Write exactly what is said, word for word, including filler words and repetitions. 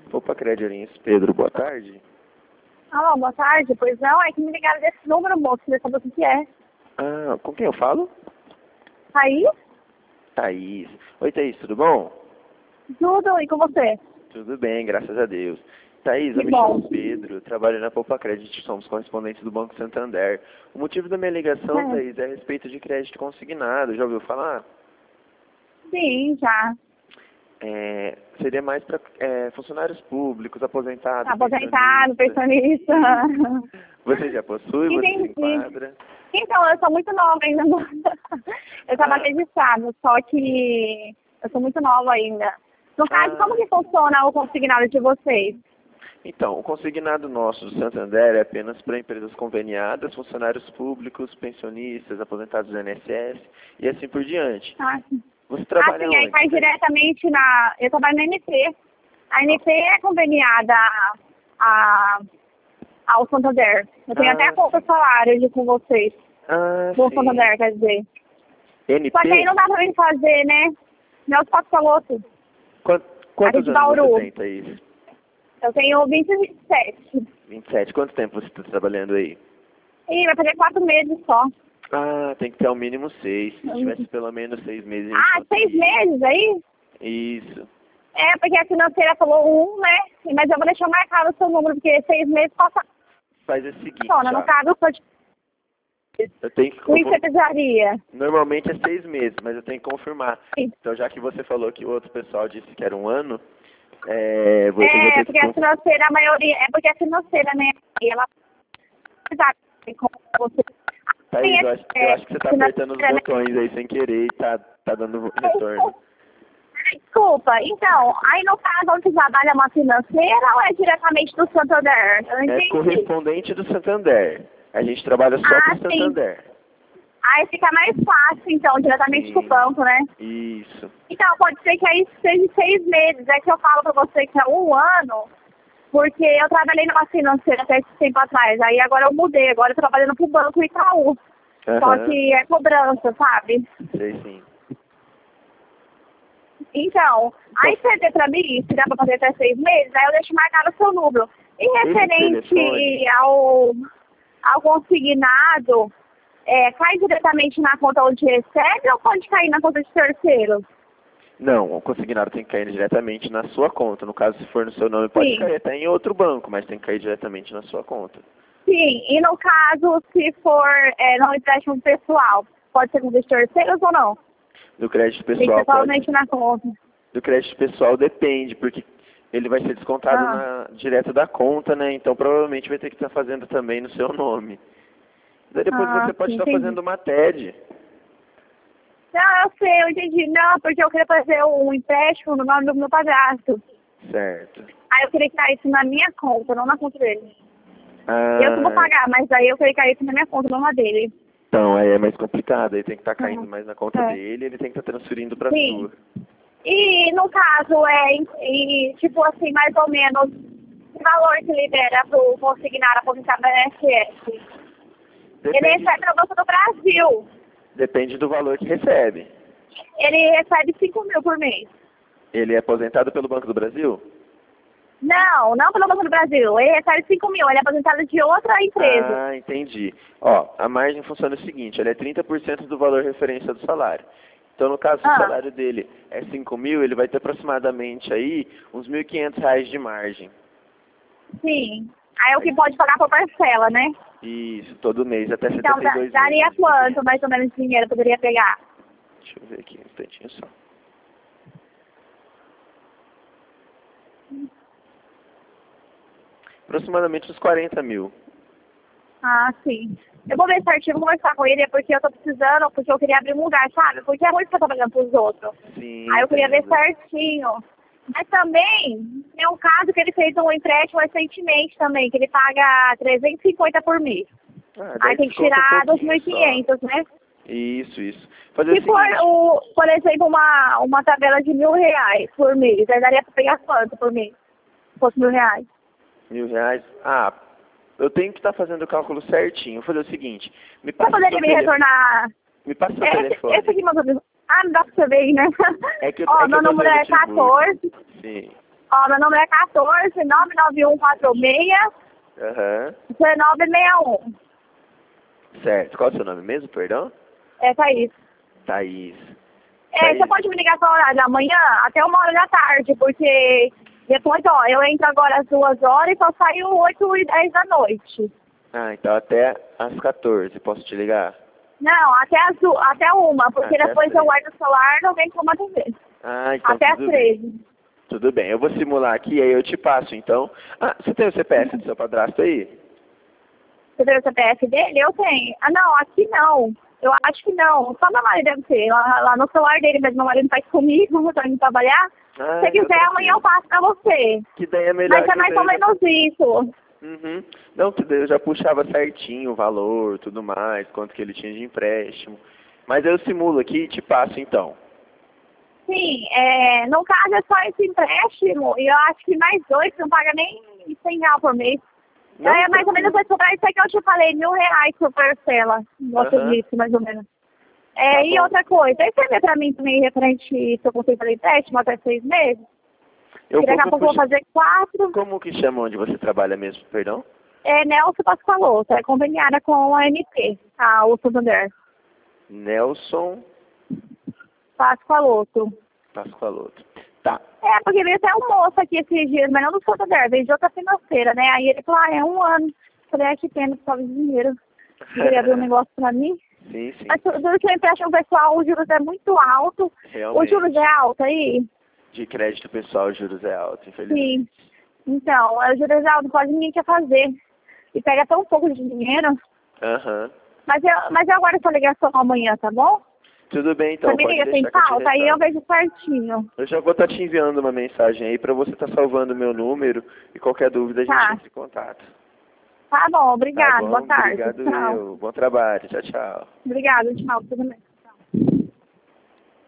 Opa, Crédito Pedro, boa tarde. Alô, boa tarde. Pois não, é que me ligaram desse número, moço, queria saber o que que é. Ah, com quem eu falo? Aí, Thaís. Oi, Thaís, tudo bom? tudo, e com você? Tudo bem, graças a Deus. Thaís, eu Que me bom. chamo Pedro, trabalho na Poupa Crédito, somos correspondentes do Banco Santander. O motivo da minha ligação, É. Thaís, é a respeito de crédito consignado, já ouviu falar? Sim, já. É, seria mais para funcionários públicos, aposentados, Aposentado, pensionistas. pensionista. Você já possui, você se Entendi. enquadra? Então, eu sou muito nova ainda. Eu estava Ah. registrado, só que eu sou muito nova ainda. No caso, Ah. como que funciona o consignado de vocês? Então, o consignado nosso do Santander é apenas para empresas conveniadas, funcionários públicos, pensionistas, aposentados do I N S S e assim por diante. Ah, sim. Você Ah, trabalha sim, aí onde? cai diretamente na... Eu trabalho na N P. A N P é conveniada a, ao Santander. Eu tenho Ah, até a conta salário de com vocês. Ah, Do sim. Santander, quer dizer. N P? Só que aí não dá pra mim fazer, né? Meu foto Saloto. Quant- Quantos de anos Bauru. você tem, Thaís? Eu tenho vinte e sete. vinte e sete. Quanto tempo você está trabalhando aí? Ih, vai fazer quatro meses só. Ah, tem que ter ao mínimo seis. Se tivesse pelo menos seis meses, a gente Ah, seis conseguia. meses aí? Isso. É, porque a financeira falou um, né? Mas eu vou deixar marcado o seu número, porque seis meses passa. Faz o seguinte, Funciona. No ó. caso, eu sou de Eu tenho que Luiz confirmar. Cervejaria. Normalmente é seis meses, mas eu tenho que confirmar. Então, já que você falou que o outro pessoal disse que era um ano, é, vou- eu vou É, ter que porque a confirmar. financeira, a maioria, é porque a financeira, né? E ela com você. Thaís, eu acho, eu É, acho que você tá apertando os financeira, né? botões aí sem querer e tá, tá dando retorno. Desculpa, então, aí no caso onde trabalha uma financeira ou é diretamente do Santander? Eu não É entendi. correspondente do Santander. A gente trabalha só Ah, com o sim. Santander. Aí fica mais fácil, então, diretamente Sim. com o banco, né? Isso. Então, pode ser que aí seja seis meses. É que eu falo pra você que é um ano, porque eu trabalhei numa financeira até esse tempo atrás. Aí agora eu mudei, agora eu tô trabalhando pro Banco Itaú. Só Aham. que é cobrança, sabe? Sei sim. Então, aí você vê pra mim, se dá pra fazer até seis meses, aí eu deixo marcado o seu número. E referente telefone? ao, ao consignado, é, cai diretamente na conta onde recebe ou pode cair na conta de terceiro? Não, o consignado tem que cair diretamente na sua conta. No caso, se for no seu nome, pode Sim. cair até em outro banco, mas tem que cair diretamente na sua conta. Sim, e no caso, se for é, não empréstimo pessoal, pode ser com os terceiros ou não? Do crédito Tem que pessoal ser totalmente pode... na conta. Do crédito pessoal depende, porque ele vai ser descontado Ah. na... direto da conta, né? Então provavelmente vai ter que estar fazendo também no seu nome. Daí depois Ah, você pode sim, estar entendi. fazendo uma T E D. Não, eu sei, eu entendi. Não, porque eu queria fazer um empréstimo no nome do meu padrasto. Certo. Aí eu queria que caísse na minha conta, não na conta dele. Ah, Eu que vou pagar, mas aí eu queria que caísse na minha conta, não na dele. então aí é mais complicado, aí tem que estar caindo Uhum. mais na conta É. dele, ele tem que estar transferindo para Sim. sua. E no caso, é, e, tipo assim, mais ou menos, o valor que libera pro consignar aposentado da I N S S? Ele Depende, recebe na Bolsa do Brasil. depende do valor que recebe. Ele recebe cinco mil por mês. Ele é aposentado pelo Banco do Brasil? Não, não pela Bolsa do Brasil. Ele recebe cinco mil. Ele é aposentado de outra empresa. Ah, entendi. Ó, a margem funciona o seguinte, ela é trinta por cento do valor referência do salário. Então, no caso, se o Ah. salário dele é cinco mil, ele vai ter aproximadamente aí uns mil e quinhentos reais de margem. Sim. Aí é o que pode pagar por parcela, né? Isso, todo mês, até Então, setenta e da- dois daria meses. quanto mais ou menos de dinheiro eu poderia pegar? Deixa eu ver aqui um instantinho só. Aproximadamente uns quarenta mil. Ah, sim. Eu vou ver certinho, vou conversar com ele, é porque eu tô precisando, porque eu queria abrir um lugar, sabe? Porque é ruim ficar trabalhando pros outros. Sim, Aí eu queria ver entendo. certinho. Mas também, tem um caso que ele fez um empréstimo recentemente também, que ele paga trezentos e cinquenta por mês. Ah, daí Aí tem que desconta um tirar dois pouquinho mil e quinhentos, né? só. Isso, isso. Fazer Se o for, seguinte, o, por exemplo, uma, uma tabela de mil reais por mês, aí daria pra pegar quanto por mês? Se fosse mil reais. mil reais. Ah, eu tenho que estar fazendo o cálculo certinho. Vou fazer o seguinte, me Você passa o seu poderia me telefone. retornar? Me passa o seu Esse, telefone. esse aqui, meu Deus. Ah, não dá pra você ver aí, né? É que eu, Ó, é que meu eu tô número vendo é notebook. quatorze. Sim. Ó, meu número é quatorze, nove nove um quatro seis, Aham. dezenove sessenta e um. Certo. Qual é o seu nome mesmo, perdão? É, Thaís. Thaís. É, Thaís. você pode me ligar para o horário da manhã até uma hora da tarde, porque depois, ó, eu entro agora às duas horas e só saio oito e dez da noite. Ah, então até às quatorze, posso te ligar? Não, até as du- até uma, porque Até depois às eu três. guardo o celular e não vem como atender. Ah, então Até às tudo bem. treze. Tudo bem, eu vou simular aqui e aí eu te passo, então. Ah, você tem o C P F do seu padrasto aí? Você tem o C P F dele? Eu tenho. Ah, não, aqui não. Eu acho que não. Só meu marido deve ter. Lá, lá no celular dele, mas meu marido faz comigo, tá indo trabalhar. Ah, Se então quiser, amanhã eu tranquilo. passo pra você. Que daí é melhor Mas é que mais daí ou eu já... menos isso. Uhum. Não, que daí eu já puxava certinho o valor, tudo mais, quanto que ele tinha de empréstimo. Mas eu simulo aqui e te passo então. Sim, é, no caso é só esse empréstimo, e eu acho que mais dois, não paga nem cem reais por mês. Não, É mais ou menos vai sobrar isso aí que eu te falei, mil reais por parcela, você Aham. disse, mais ou menos. É, Tá e bom. outra coisa, aí você vê pra mim também referente se eu consigo fazer empréstimo até seis meses? Eu E daqui a vou, pouco eu vou fazer quatro. Como que chama onde você trabalha mesmo, perdão? É Nelson Pascoaloto, é conveniada com a M P, a o Santander. Nelson Pascoaloto. Pascoaloto. Tá. É, porque veio até um moço aqui esses dias, mas não do Santander, veio de outra financeira, né? Aí ele falou, ah, é um ano. Falei, ah, que pena, precisava de dinheiro. Queria abrir um negócio pra mim. Sim, sim. Mas tudo que eu empresto pessoal, os juros é muito alto. Realmente. Os juros é alto aí? De crédito pessoal, os juros é alto, infelizmente. Sim. Então, os juros é alto, quase ninguém quer fazer. E pega tão pouco de dinheiro. Aham. Mas eu, mas eu aguardo essa ligação amanhã, tá bom? Tudo bem, então. Você me Pode liga sem deixar que eu te pauta, aí eu retorno. vejo certinho. Eu já vou estar te enviando uma mensagem aí para você estar salvando o meu número e qualquer dúvida a gente Tá. entra em contato. Tá bom, obrigado. Tá bom? Boa tarde. Obrigado Tchau. eu. Bom trabalho. Tchau, tchau. Obrigada, tchau. Tudo bem.